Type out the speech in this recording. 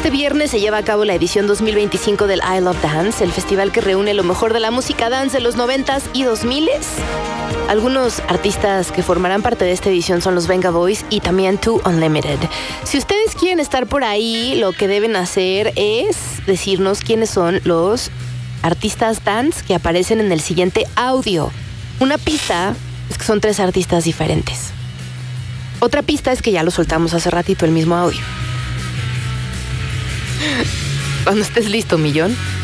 Este viernes se lleva a cabo la edición 2025 del I Love Dance, el festival que reúne lo mejor de la música dance de los 90s y 2000s. Algunos artistas que formarán parte de esta edición son los Venga Boys y también Too Unlimited. Si ustedes quieren estar por ahí, lo que deben hacer es decirnos quiénes son los artistas dance que aparecen en el siguiente audio. Una pista es que son 3 artistas diferentes. Otra pista es que ya lo soltamos hace ratito, el mismo audio. Cuando estés listo, Millón.